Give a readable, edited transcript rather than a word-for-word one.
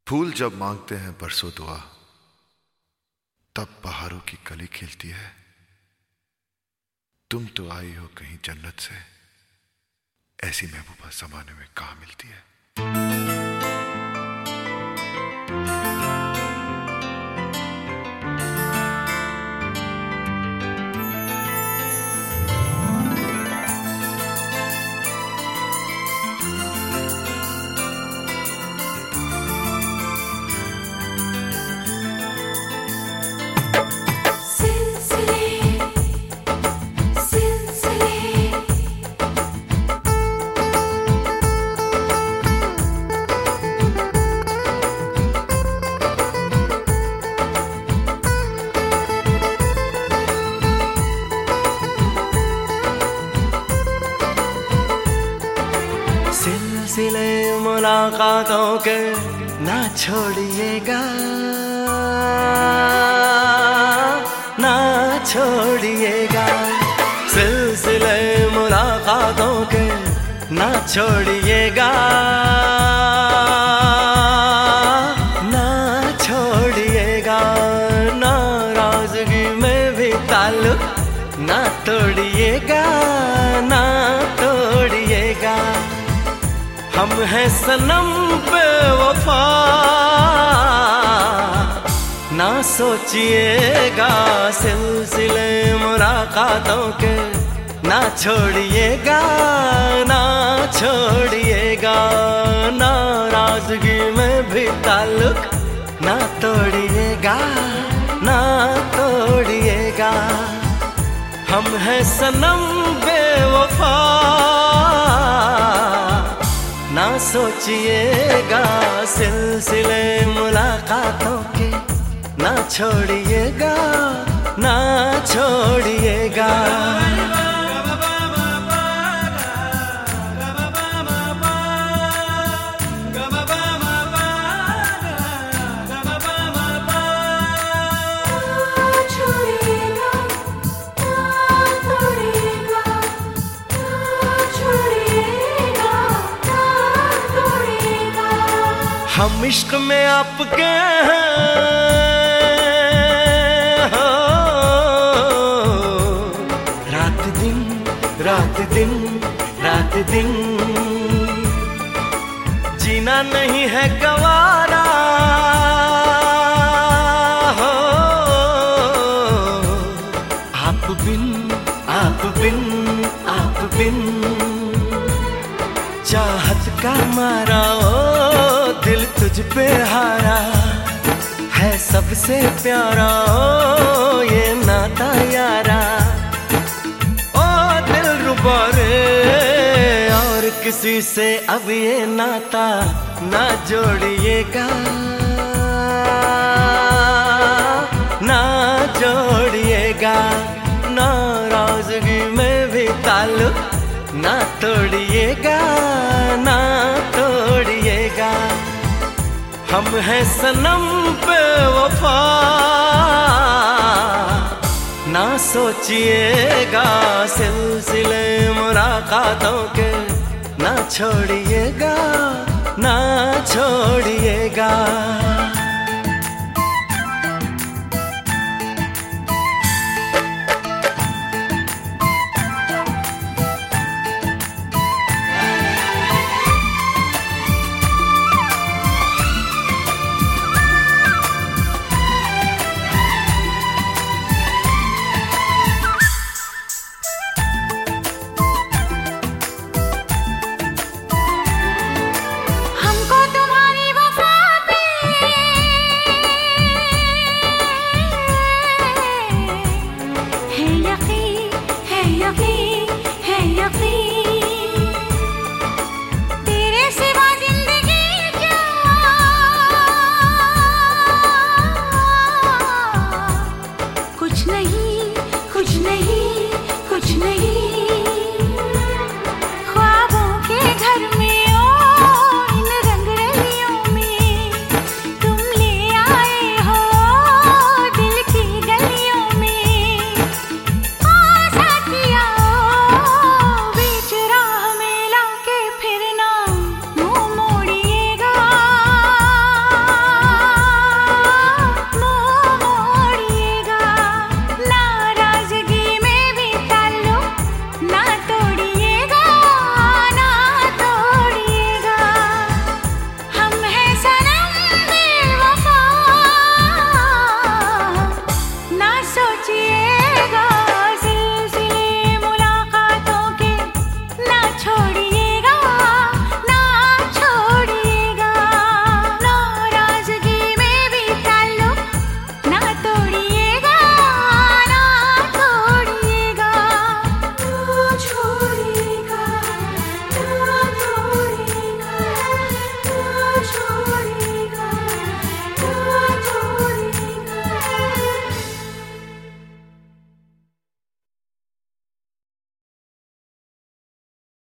फूल जब मांगते हैं बरसों दुआ, तब बहारों की कली खिलती है। तुम तो आई हो कहीं जन्नत से, ऐसी महबूबा जमाने में कहाँ मिलती है। सिलसिले मुलाकातों के ना छोड़िएगा, ना छोड़िएगा। सिलसिले मुलाकातों के ना छोड़िएगा, ना छोड़िएगा। नाराजगी में भी ताल्लुक ना तोड़िएगा, ना तोड़िएगा। हम हैं सनम बेवफा, ना सोचिएगा। सिलसिले मुलाकातों के ना छोड़िएगा, ना छोड़िएगा। नाराजगी में भी ताल्लुक ना तोड़िएगा, ना तोड़िएगा। हम हैं सनम बेवफा, ना सोचिएगा। सिलसिले मुलाकातों के ना छोड़िएगा, ना छोड़िएगा। हम इश्क में आपके हैं, हो रात दिन, रात दिन, रात दिन। जीना नहीं है गवारा, हो आप बिन, आप बिन, आप बिन। चाहत का मारा ओ दिल तुझ पे हारा है, सबसे प्यारा ओ ये नाता यारा। ओ दिल रुबा रे, और किसी से अब ये नाता ना जोड़िएगा, ना जोड़िएगा। नाराजगी में भी ताल्लुक ना तोड़िएगा, ना तोड़िएगा। हम हैं सनम बेवफा, ना सोचिएगा। सिलसिले मुलाकातों के ना छोड़िएगा, ना छोड़िएगा।